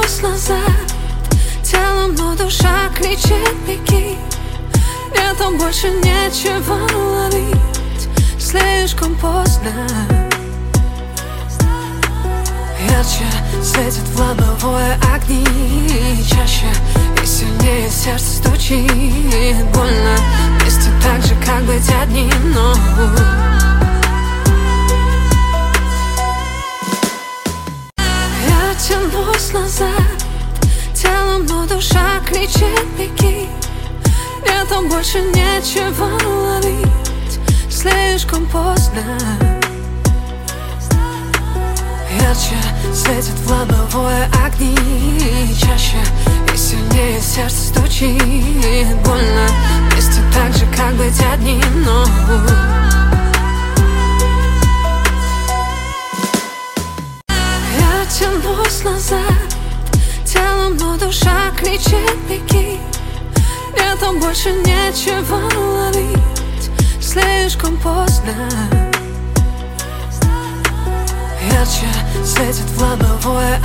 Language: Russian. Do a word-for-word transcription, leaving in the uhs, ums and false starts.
тянусь назад телом, но душа кричит: беги. Нету больше нечего ловить, слишком поздно. Ярче светят в лобовое огни, чаще и сильнее сердце стучит. Больно вместе так же, как быть одним, но я тянусь назад телом, но душа кричит: беги. Нету больше нечего ловить, слишком поздно. Ярче светят в лобовое огни, чаще и сильнее сердце стучит. Больно вместе так же, как быть одним, но я тянусь назад телом, но душа кричит: беги. Нету больше нечего ловить, слишком поздно. Ярче светят в лобовое